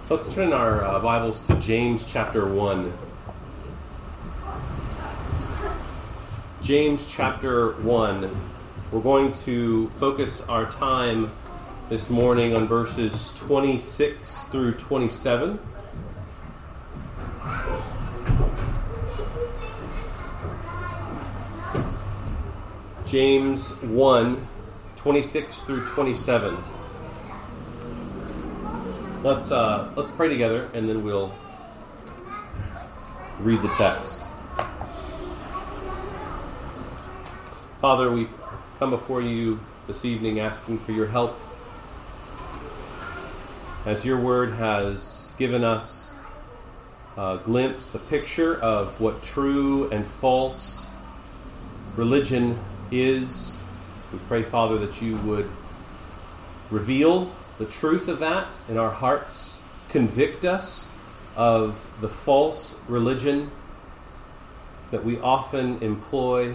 Let's turn our Bibles to James chapter 1. James chapter 1. We're going to focus our time this morning on verses 26 through 27. James 1, 26 through 27. Let's pray together, and then we'll read the text. Father, we come before you this evening asking for your help, as your word has given us a glimpse, a picture of what true and false religion is. We pray, Father, that you would reveal the truth of that in our hearts, convict us of the false religion that we often employ,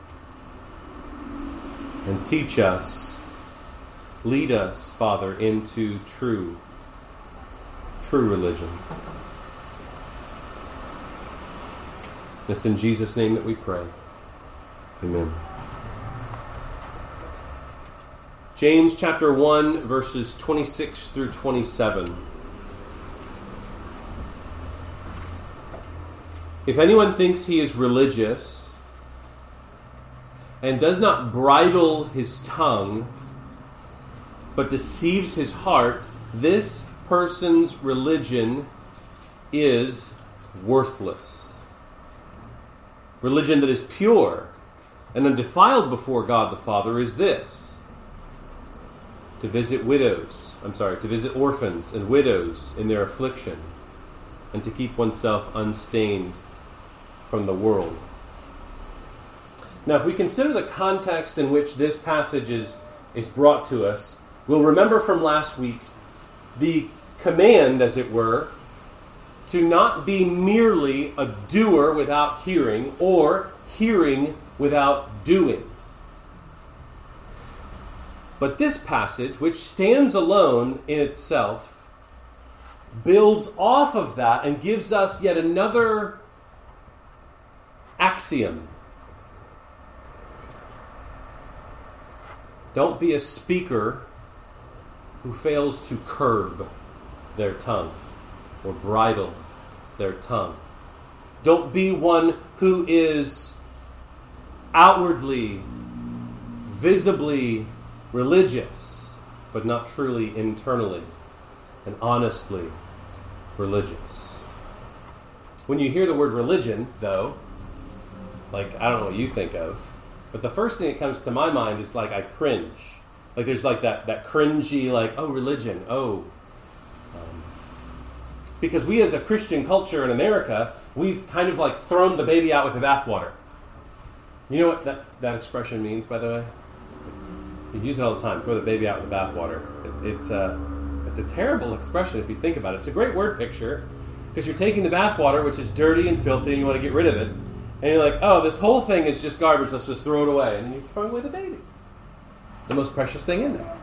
and teach us, lead us, Father, into true religion. It's in Jesus' name that we pray. Amen. James chapter 1, verses 26 through 27. If anyone thinks he is religious and does not bridle his tongue, but deceives his heart, this person's religion is worthless. Religion that is pure and undefiled before God the Father is this: to visit orphans and widows in their affliction, and to keep oneself unstained from the world. Now, if we consider the context in which this passage is brought to us, we'll remember from last week the command, as it were, to not be merely a doer without hearing, or hearing without doing. But this passage, which stands alone in itself, builds off of that and gives us yet another axiom. Don't be a speaker who fails to curb their tongue or bridle their tongue. Don't be one who is outwardly, visibly religious, but not truly internally and honestly religious. When you hear the word religion, though, I don't know what you think of, but the first thing that comes to my mind is I cringe. There's that cringy, religion, because we as a Christian culture in America, we've kind of thrown the baby out with the bathwater. You know what that expression means, by the way? You use it all the time, throw the baby out with the bathwater. It's a terrible expression if you think about it. It's a great word picture, because you're taking the bathwater, which is dirty and filthy, and you want to get rid of it. And you're like, oh, this whole thing is just garbage, let's just throw it away. And then you're throwing away the baby. The most precious thing in there.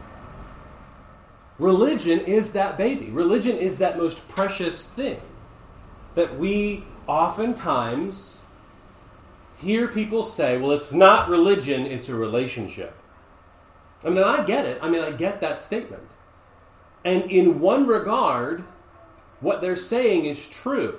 Religion is that baby. Religion is that most precious thing that we oftentimes hear people say, well, it's not religion, it's a relationship. I get it. I get that statement. And in one regard, what they're saying is true.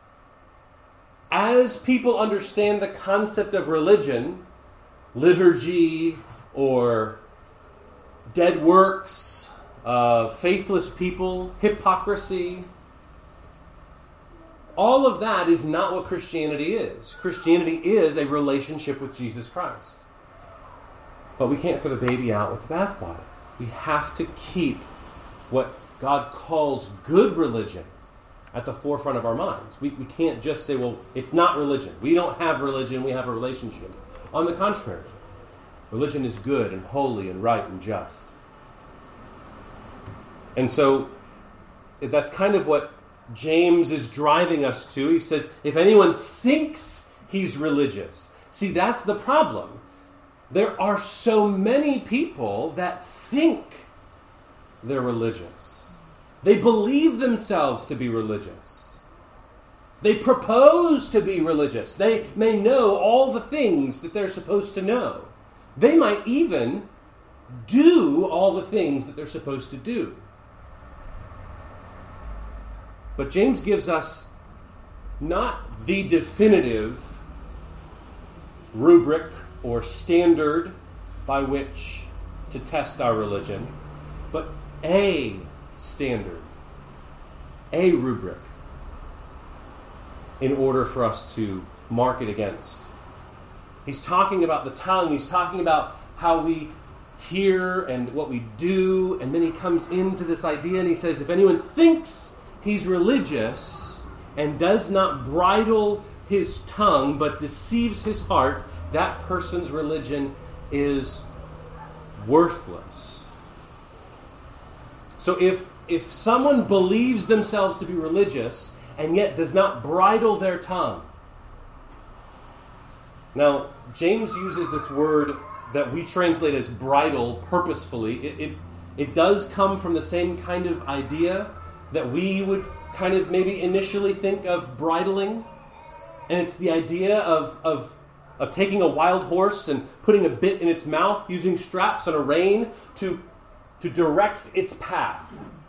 As people understand the concept of religion, liturgy, or dead works, faithless people, hypocrisy, all of that is not what Christianity is. Christianity is a relationship with Jesus Christ. But we can't throw the baby out with the bathwater. We have to keep what God calls good religion at the forefront of our minds. We can't just say, well, it's not religion. We don't have religion, we have a relationship. On the contrary, religion is good and holy and right and just. And so that's kind of what James is driving us to. He says, if anyone thinks he's religious. See, that's the problem. There are so many people that think they're religious. They believe themselves to be religious. They propose to be religious. They may know all the things that they're supposed to know. They might even do all the things that they're supposed to do. But James gives us not the definitive rubric or standard by which to test our religion, but a standard, a rubric, in order for us to mark it against. He's talking about the tongue. He's talking about how we hear and what we do. And then he comes into this idea and he says, if anyone thinks he's religious and does not bridle his tongue but deceives his heart, that person's religion is worthless. So if someone believes themselves to be religious and yet does not bridle their tongue. Now, James uses this word that we translate as bridle purposefully. It does come from the same kind of idea that we would kind of maybe initially think of bridling. And it's the idea of taking a wild horse and putting a bit in its mouth, using straps and a rein to direct its path.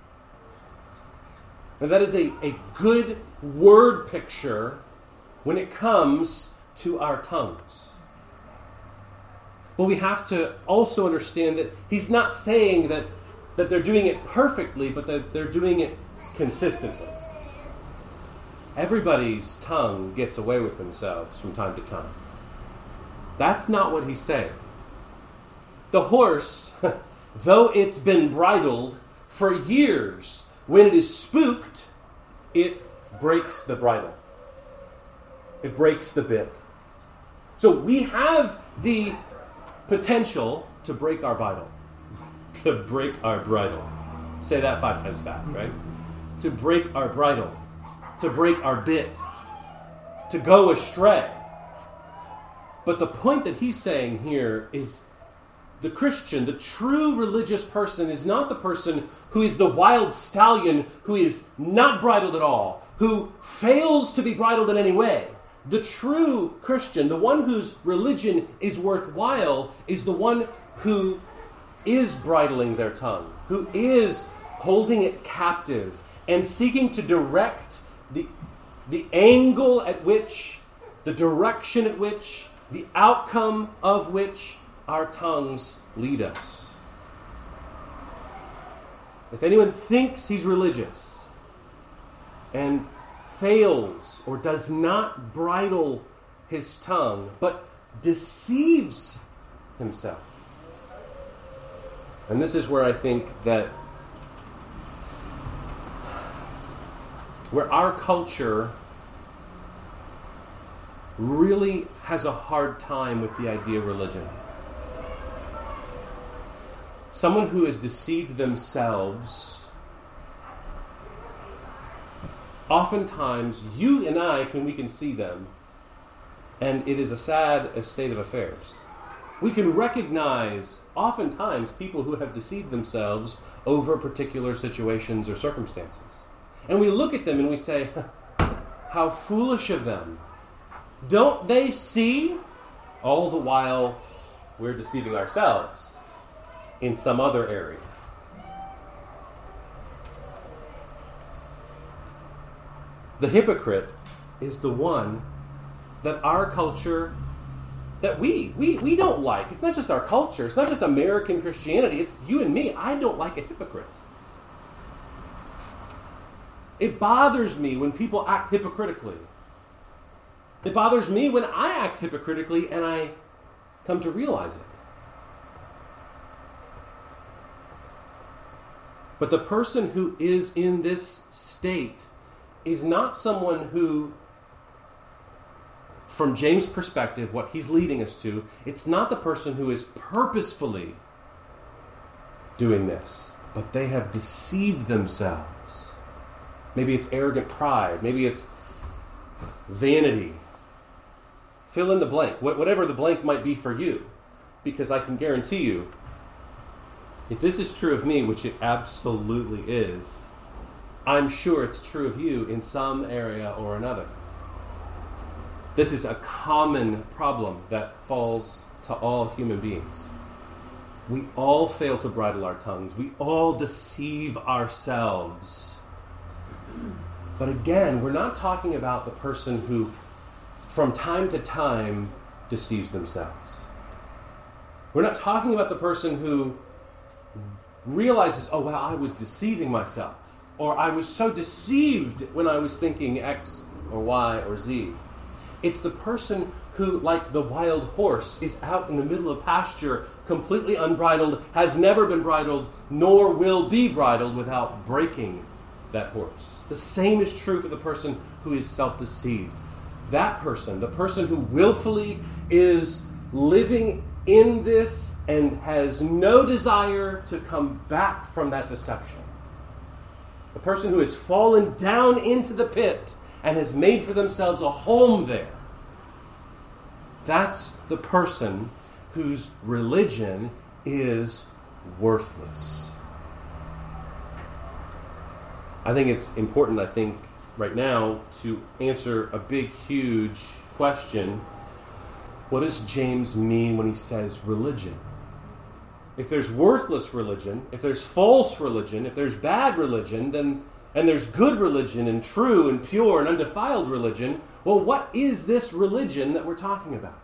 And that is a good word picture when it comes to our tongues. But we have to also understand that he's not saying that they're doing it perfectly, but that they're doing it consistently. Everybody's tongue gets away with themselves from time to time. That's not what he's saying. The horse, though it's been bridled for years, when it is spooked, it breaks the bridle. It breaks the bit. So we have the potential to break our bridle. To break our bridle. Say that 5 times fast, right? To break our bridle. To break our bit. To go astray. But the point that he's saying here is the Christian, the true religious person, is not the person who is the wild stallion who is not bridled at all, who fails to be bridled in any way. The true Christian, the one whose religion is worthwhile, is the one who is bridling their tongue, who is holding it captive and seeking to direct the angle at which, the direction at which, the outcome of which our tongues lead us. If anyone thinks he's religious and fails or does not bridle his tongue, but deceives himself. And this is where I think that where our culture really has a hard time with the idea of religion. Someone who has deceived themselves, oftentimes you and I we can see them, and it is a sad state of affairs. We can recognize oftentimes people who have deceived themselves over particular situations or circumstances. And we look at them and we say, how foolish of them. Don't they see? All the while we're deceiving ourselves in some other area. The hypocrite is the one that our culture, that we don't like. It's not just our culture. It's not just American Christianity. It's you and me. I don't like a hypocrite. It bothers me when people act hypocritically. It bothers me when I act hypocritically and I come to realize it. But the person who is in this state is not someone who, from James' perspective, what he's leading us to, it's not the person who is purposefully doing this, but they have deceived themselves. Maybe it's arrogant pride. Maybe it's vanity. Fill in the blank, whatever the blank might be for you. Because I can guarantee you, if this is true of me, which it absolutely is, I'm sure it's true of you in some area or another. This is a common problem that falls to all human beings. We all fail to bridle our tongues. We all deceive ourselves. But again, we're not talking about the person who, from time to time, deceives themselves. We're not talking about the person who realizes, oh, wow, I was deceiving myself. Or I was so deceived when I was thinking X or Y or Z. It's the person who, like the wild horse, is out in the middle of pasture, completely unbridled, has never been bridled, nor will be bridled without breaking that horse. The same is true for the person who is self-deceived. That person, the person who willfully is living in this and has no desire to come back from that deception. The person who has fallen down into the pit and has made for themselves a home there. That's the person whose religion is worthless. I think it's important, right now, to answer a big, huge question. What does James mean when he says religion? If there's worthless religion, if there's false religion, if there's bad religion, and there's good religion and true and pure and undefiled religion, well, what is this religion that we're talking about?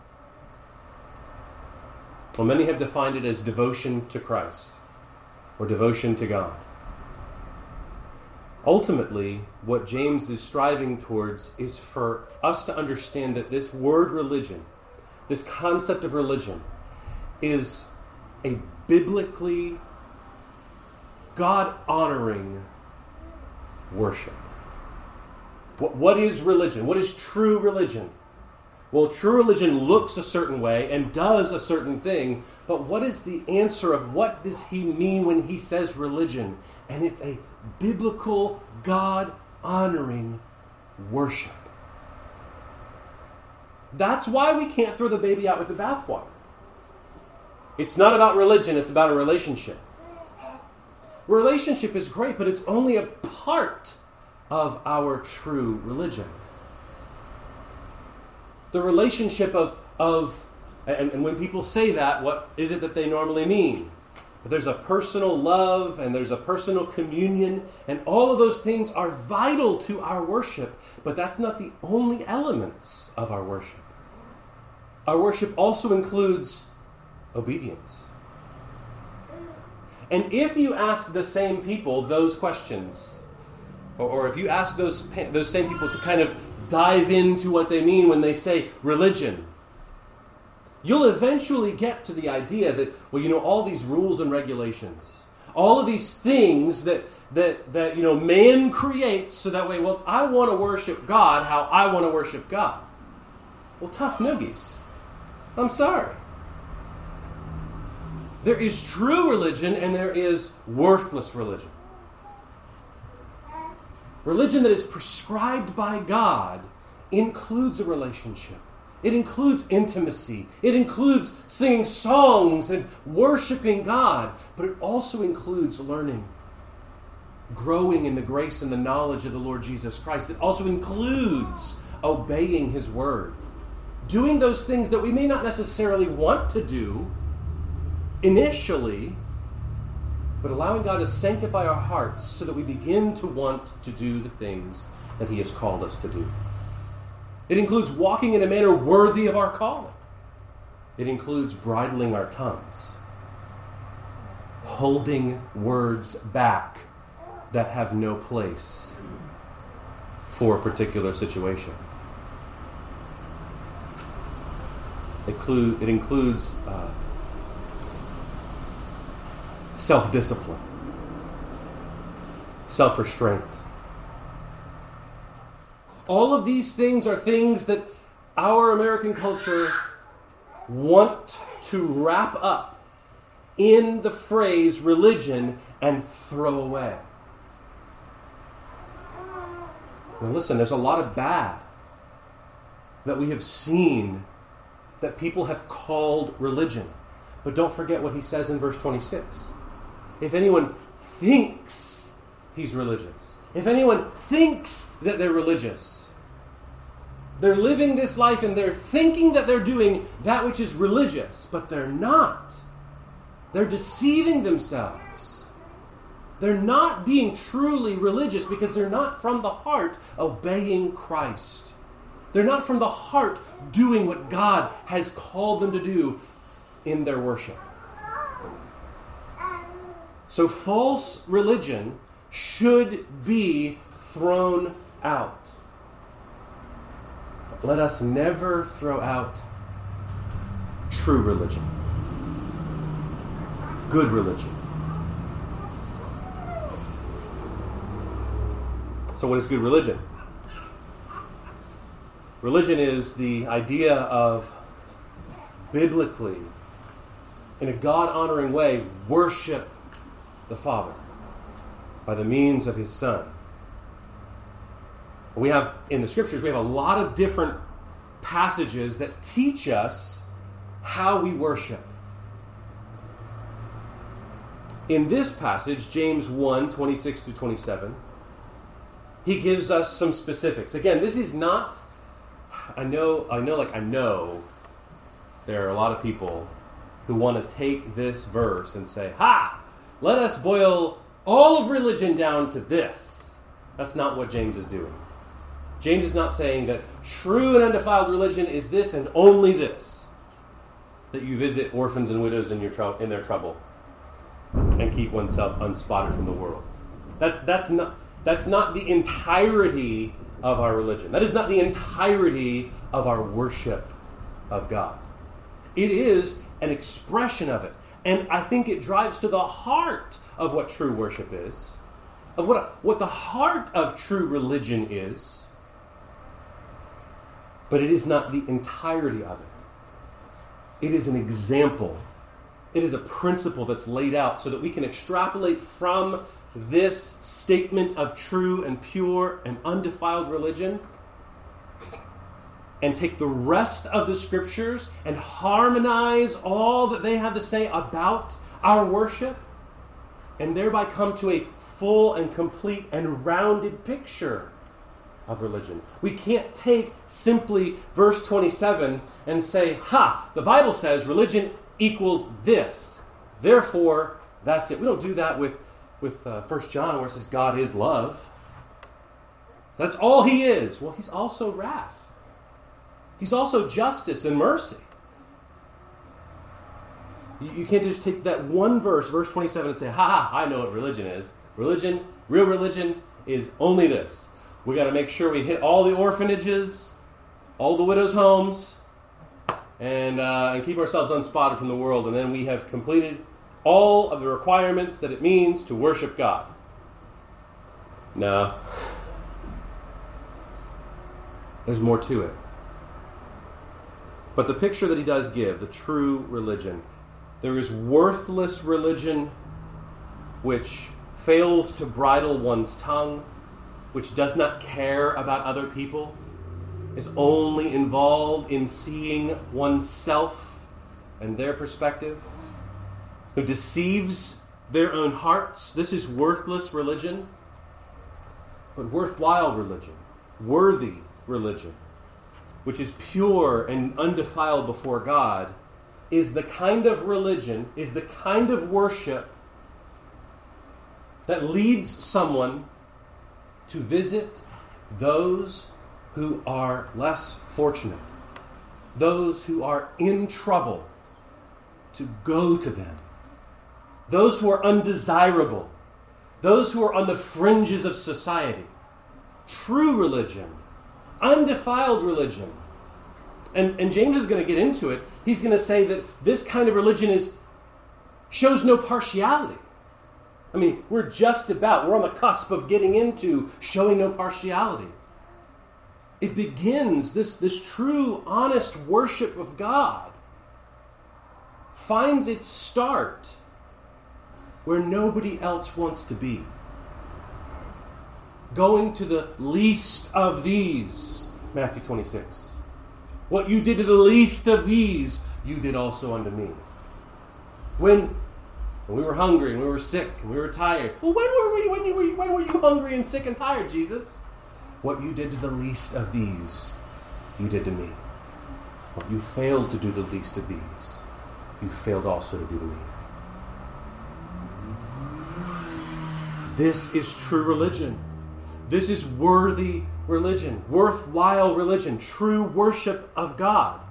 Well, many have defined it as devotion to Christ or devotion to God. Ultimately, what James is striving towards is for us to understand that this word religion, this concept of religion, is a biblically God-honoring worship. What is religion? What is true religion? Well, true religion looks a certain way and does a certain thing, but what is the answer of what does he mean when he says religion? And it's a biblical, God-honoring worship. That's why we can't throw the baby out with the bathwater. It's not about religion, it's about a relationship. Relationship is great, but it's only a part of our true religion. The relationship and when people say that, what is it that they normally mean? There's a personal love and there's a personal communion, and all of those things are vital to our worship, but that's not the only elements of our worship. Our worship also includes obedience. And if you ask the same people those questions, or if you ask those same people to kind of dive into what they mean when they say religion, you'll eventually get to the idea that, all these rules and regulations, all of these things that man creates so that way, I want to worship God how I want to worship God. Well, tough noogies. I'm sorry. There is true religion and there is worthless religion. Religion that is prescribed by God includes a relationship. It includes intimacy. It includes singing songs and worshiping God. But it also includes learning, growing in the grace and the knowledge of the Lord Jesus Christ. It also includes obeying His word, doing those things that we may not necessarily want to do initially, but allowing God to sanctify our hearts so that we begin to want to do the things that He has called us to do. It includes walking in a manner worthy of our calling. It includes bridling our tongues, holding words back that have no place for a particular situation. It includes self-discipline, self-restraint. All of these things are things that our American culture want to wrap up in the phrase religion and throw away. Now listen, there's a lot of bad that we have seen that people have called religion. But don't forget what he says in verse 26. If anyone thinks he's religious, if anyone thinks that they're religious, they're living this life and they're thinking that they're doing that which is religious, but they're not. They're deceiving themselves. They're not being truly religious because they're not from the heart obeying Christ. They're not from the heart doing what God has called them to do in their worship. So false religion should be thrown out. Let us never throw out true religion. Good religion. So what is good religion? Religion is the idea of biblically, in a God-honoring way, worship the Father by the means of His Son. We have, in the Scriptures, we have a lot of different passages that teach us how we worship. In this passage, James 1, 26 to 27, he gives us some specifics. Again, this is not, I know there are a lot of people who want to take this verse and say, ha! Let us boil all of religion down to this. That's not what James is doing. James is not saying that true and undefiled religion is this and only this. That you visit orphans and widows in their trouble and keep oneself unspotted from the world. That's not the entirety of our religion. That is not the entirety of our worship of God. It is an expression of it. And I think it drives to the heart of what true worship is, of what the heart of true religion is. But it is not the entirety of it. It is an example. It is a principle that's laid out so that we can extrapolate from this statement of true and pure and undefiled religion and take the rest of the Scriptures and harmonize all that they have to say about our worship and thereby come to a full and complete and rounded picture of religion. We can't take simply verse 27 and say, ha, the Bible says religion equals this. Therefore, that's it. We don't do that with 1 John where it says God is love. That's all He is. Well, He's also wrath. He's also justice and mercy. You can't just take that one verse, verse 27, and say, ha, I know what religion is. Religion, real religion, is only this. We got to make sure we hit all the orphanages, all the widows' homes, and keep ourselves unspotted from the world, and then we have completed all of the requirements that it means to worship God. No. There's more to it. But the picture that he does give, the true religion, there is worthless religion which fails to bridle one's tongue, which does not care about other people, is only involved in seeing oneself and their perspective, who deceives their own hearts. This is worthless religion. But worthwhile religion, worthy religion, which is pure and undefiled before God, is the kind of religion, is the kind of worship that leads someone to visit those who are less fortunate, those who are in trouble, to go to them, those who are undesirable, those who are on the fringes of society. True religion, undefiled religion. And James is going to get into it. He's going to say that this kind of religion shows no partiality. I mean, we're on the cusp of getting into showing no partiality. It begins, this true, honest worship of God finds its start where nobody else wants to be. Going to the least of these, Matthew 26. What you did to the least of these, you did also unto me. When And we were hungry, and we were sick, and we were tired. Well, when were you hungry and sick and tired, Jesus? What you did to the least of these, you did to me. What you failed to do to the least of these, you failed also to do to me. This is true religion. This is worthy religion, worthwhile religion, true worship of God.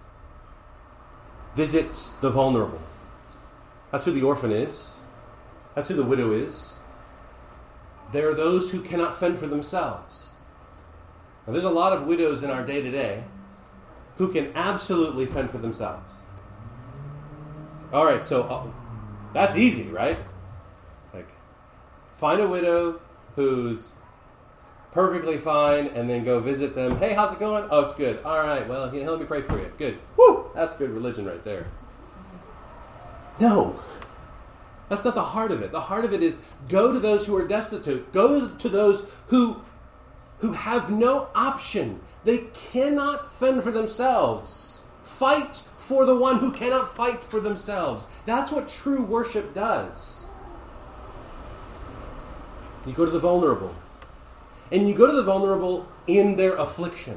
Visits the vulnerable. That's who the orphan is. That's who the widow is. There are those who cannot fend for themselves. Now, there's a lot of widows in our day today who can absolutely fend for themselves. All right, so that's easy, right? It's like, find a widow who's perfectly fine and then go visit them. Hey, how's it going? Oh, it's good. All right, well, let me pray for you. Good. Woo! That's good religion right there. No. That's not the heart of it. The heart of it is go to those who are destitute. Go to those who have no option. They cannot fend for themselves. Fight for the one who cannot fight for themselves. That's what true worship does. You go to the vulnerable. And you go to the vulnerable in their affliction.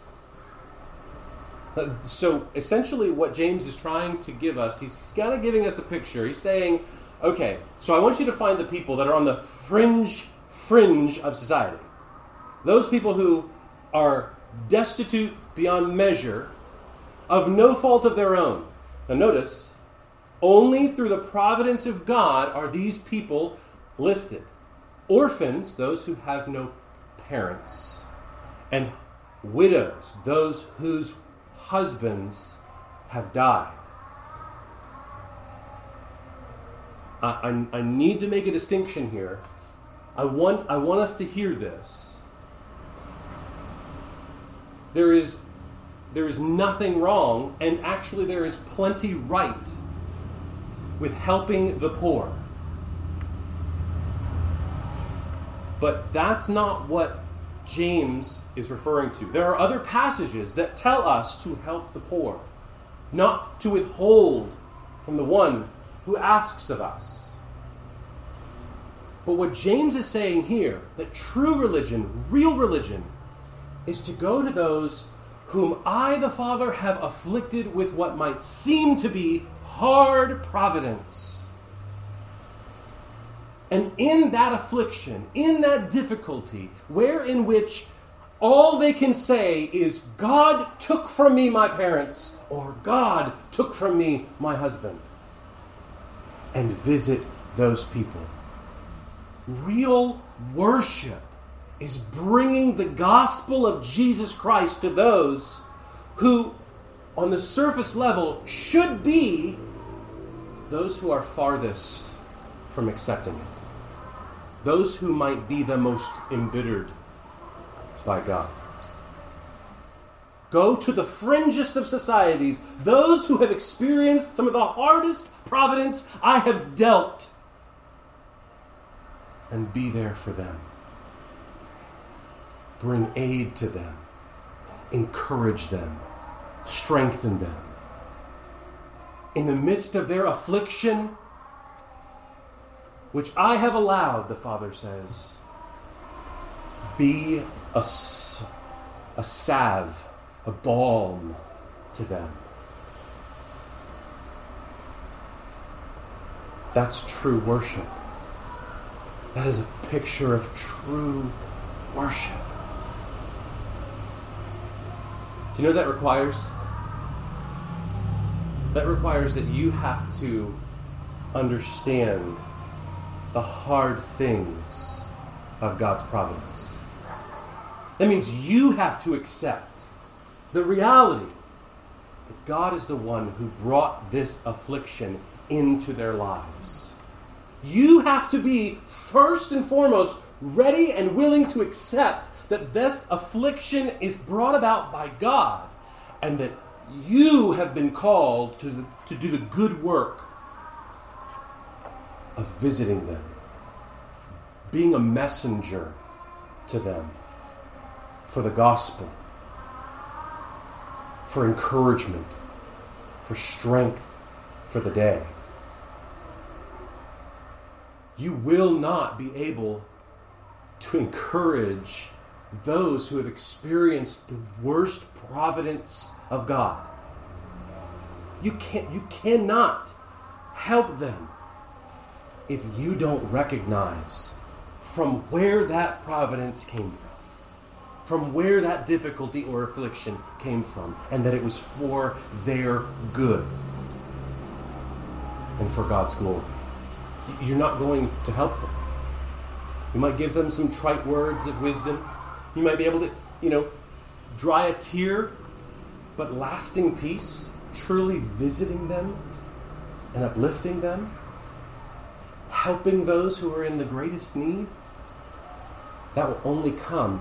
So essentially what James is trying to give us, he's kind of giving us a picture. He's saying, okay, so I want you to find the people that are on the fringe of society. Those people who are destitute beyond measure, of no fault of their own. Now notice, only through the providence of God are these people listed. Orphans, those who have no parents. And widows, those whose husbands have died. I need to make a distinction here. I want us to hear this. There is nothing wrong, and actually there is plenty right with helping the poor. But that's not what James is referring to. There are other passages that tell us to help the poor, not to withhold from the one who asks of us. But what James is saying here, that true religion, real religion, is to go to those whom I, the Father, have afflicted with what might seem to be hard providence. And in that affliction, in that difficulty, in which all they can say is, God took from me my parents, or God took from me my husband, and visit those people. Real worship is bringing the gospel of Jesus Christ to those who, on the surface level, should be those who are farthest from accepting it. Those who might be the most embittered by God. Go to the fringest of societies, those who have experienced some of the hardest providence I have dealt, and be there for them. Bring aid to them. Encourage them. Strengthen them. In the midst of their affliction, which I have allowed, the Father says, be a salve, a balm to them. That's true worship. That is a picture of true worship. Do you know what that requires? That requires that you have to understand the hard things of God's providence. That means you have to accept the reality that God is the one who brought this affliction into their lives. You have to be, first and foremost, ready and willing to accept that this affliction is brought about by God, and that you have been called to do the good work of visiting them, being a messenger to them for the gospel, for encouragement, for strength for the day. you will not be able to encourage those who have experienced the worst providence of God. You cannot help them if you don't recognize from where that providence came from where that difficulty or affliction came from, and that it was for their good and for God's glory. You're not going to help them. You might give them some trite words of wisdom. You might be able to, dry a tear, but lasting peace, truly visiting them and uplifting them, helping those who are in the greatest need, that will only come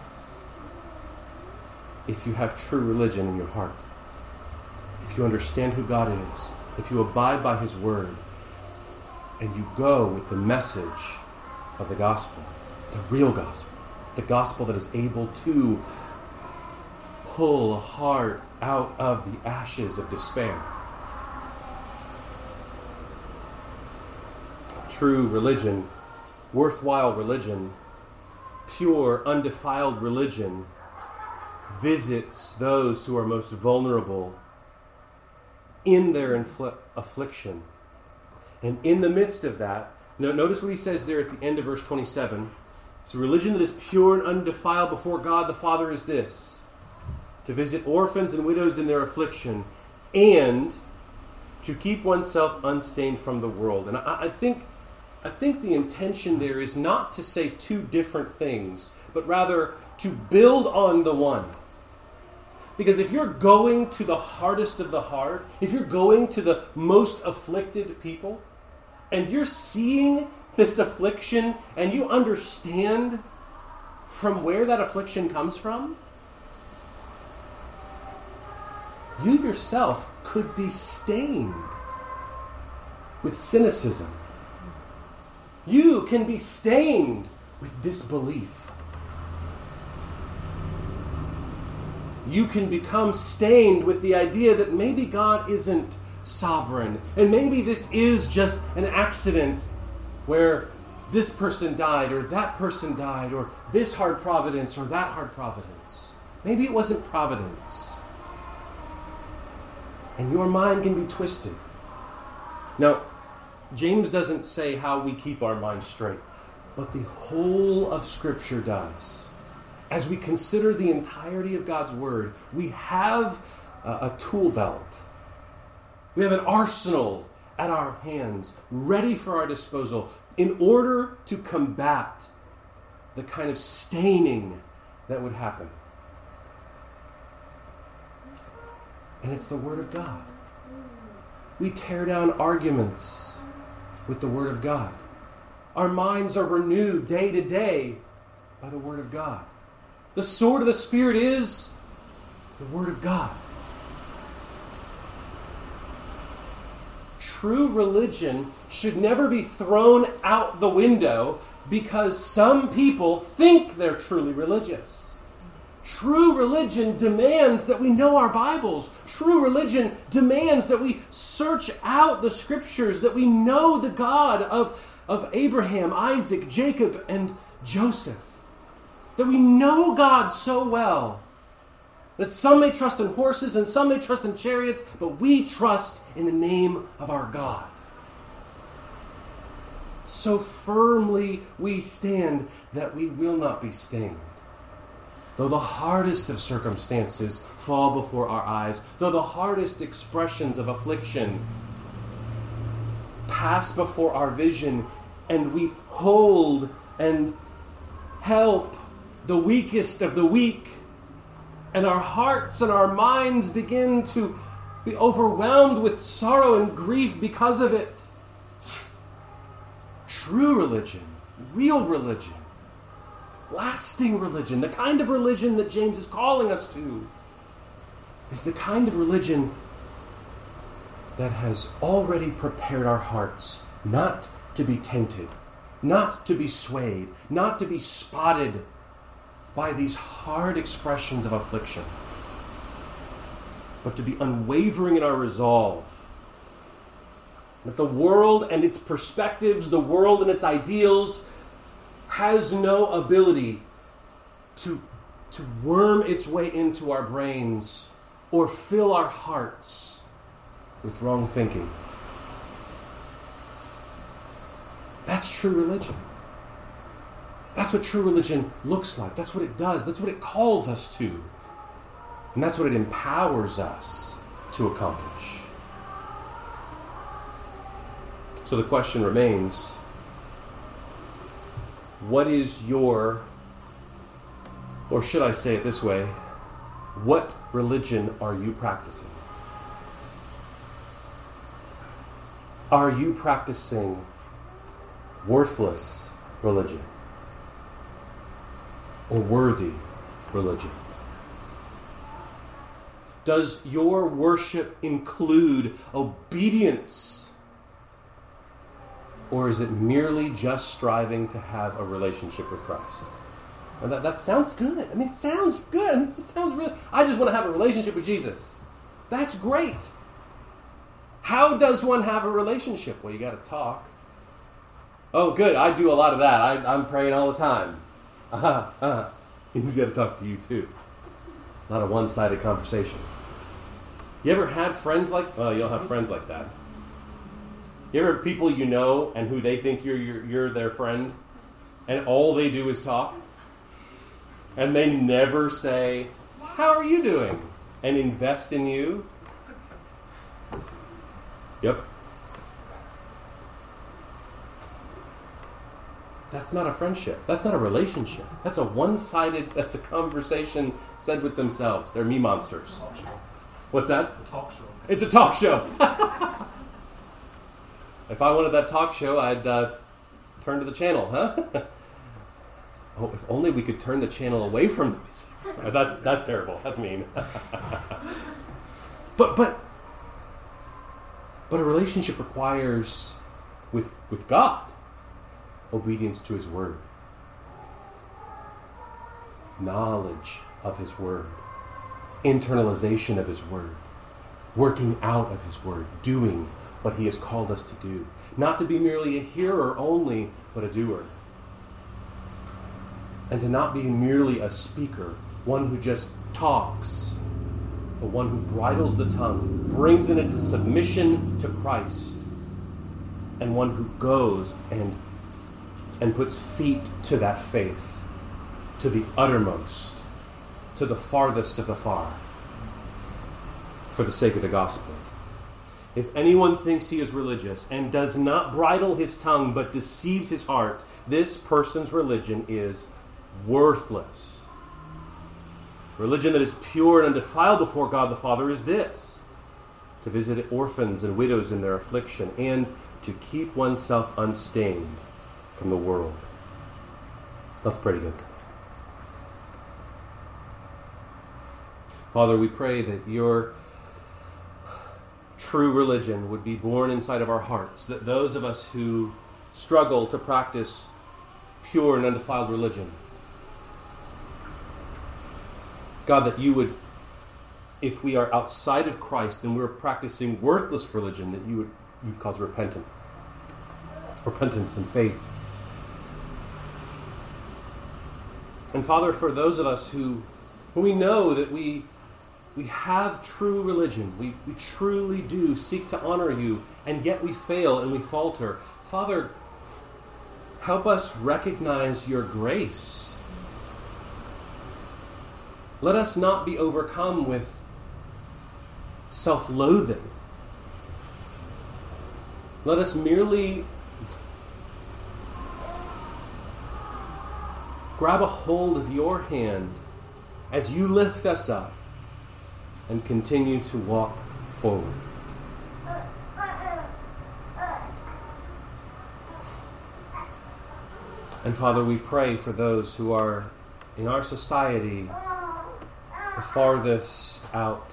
if you have true religion in your heart. If you understand who God is, if you abide by His word, and you go with the message of the gospel, the real gospel, the gospel that is able to pull a heart out of the ashes of despair. True religion, worthwhile religion, pure, undefiled religion visits those who are most vulnerable in their affliction. And in the midst of that, notice what he says there at the end of verse 27. So religion that is pure and undefiled before God the Father is this: to visit orphans and widows in their affliction, and to keep oneself unstained from the world. And I think the intention there is not to say two different things, but rather to build on the one. Because if you're going to the hardest of the hard, if you're going to the most afflicted people, and you're seeing this affliction, and you understand from where that affliction comes from, you yourself could be stained with cynicism. You can be stained with disbelief. You can become stained with the idea that maybe God isn't sovereign, and maybe this is just an accident where this person died, or that person died, or this hard providence, or that hard providence. Maybe it wasn't providence. And your mind can be twisted. Now, James doesn't say how we keep our minds straight, but the whole of Scripture does. As we consider the entirety of God's Word, we have a tool belt. We have an arsenal at our hands, ready for our disposal, in order to combat the kind of staining that would happen. And it's the Word of God. We tear down arguments with the Word of God. Our minds are renewed day to day by the Word of God. The sword of the Spirit is the Word of God. True religion should never be thrown out the window because some people think they're truly religious. True religion demands that we know our Bibles. True religion demands that we search out the Scriptures, that we know the God of Abraham, Isaac, Jacob, and Joseph. That we know God so well that some may trust in horses and some may trust in chariots, but we trust in the name of our God. So firmly we stand that we will not be stained. Though the hardest of circumstances fall before our eyes, though the hardest expressions of affliction pass before our vision, and we hold and help the weakest of the weak, and our hearts and our minds begin to be overwhelmed with sorrow and grief because of it. True religion, real religion, lasting religion, the kind of religion that James is calling us to, is the kind of religion that has already prepared our hearts not to be tainted, not to be swayed, not to be spotted by these hard expressions of affliction, but to be unwavering in our resolve That the world and its perspectives, the world and its ideals, has no ability to worm its way into our brains or fill our hearts with wrong thinking. That's true religion. That's what true religion looks like. That's what it does. That's what it calls us to. And that's what it empowers us to accomplish. So the question remains, what is your, or should I say it this way, what religion are you practicing? Are you practicing worthless religion or worthy religion? Does your worship include obedience, or is it merely just striving to have a relationship with Christ? And that sounds good. I mean, it sounds good. I mean, it sounds really. I just want to have a relationship with Jesus. That's great. How does one have a relationship? Well, you got to talk. Oh, good. I do a lot of that. I'm praying all the time. He's got to talk to you too. Not a one-sided conversation. You ever had friends like? Well, you don't have friends like that. You ever have people you know and who they think you're their friend, and all they do is talk, and they never say, "How are you doing?" and invest in you? Yep. That's not a friendship. That's not a relationship. That's a one-sided, that's a conversation said with themselves. They're me monsters. What's that? It's a talk show. It's a talk show. If I wanted that talk show, I'd turn to the channel, huh? Oh, if only we could turn the channel away from these. That's terrible. That's mean. But a relationship requires, with God, obedience to His Word, knowledge of His Word, internalization of His Word, working out of His Word, doing what He has called us to do. Not to be merely a hearer only, but a doer. And to not be merely a speaker, one who just talks, but one who bridles the tongue, brings it into submission to Christ, and one who goes and puts feet to that faith, to the uttermost, to the farthest of the far, for the sake of the gospel. If anyone thinks he is religious and does not bridle his tongue but deceives his heart, this person's religion is worthless. Religion that is pure and undefiled before God the Father is this: to visit orphans and widows in their affliction, and to keep oneself unstained from the world. That's pretty good. Father, we pray that your true religion would be born inside of our hearts, that those of us who struggle to practice pure and undefiled religion, God, that you would, if we are outside of Christ and we're practicing worthless religion, that you would cause repentance and faith. And Father, for those of us who we know that we have true religion, we truly do seek to honor you, and yet we fail and we falter. Father, help us recognize your grace. Let us not be overcome with self-loathing. Let us merely grab a hold of your hand as you lift us up and continue to walk forward. And Father, we pray for those who are in our society the farthest out,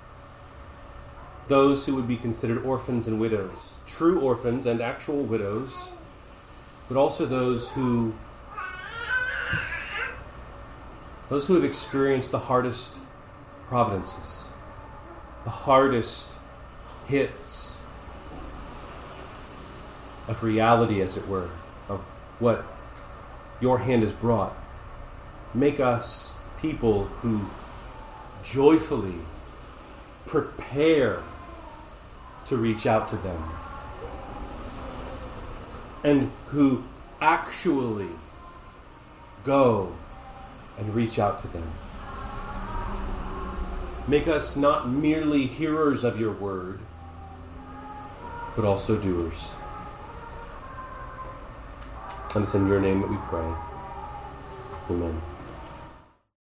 those who would be considered orphans and widows, true orphans and actual widows, but also those who have experienced the hardest providences, the hardest hits, of reality, as it were, of what your hand has brought. Make us people who joyfully prepare to reach out to them, and who actually go and reach out to them. Make us not merely hearers of your word, but also doers. And it's in your name that we pray. Amen.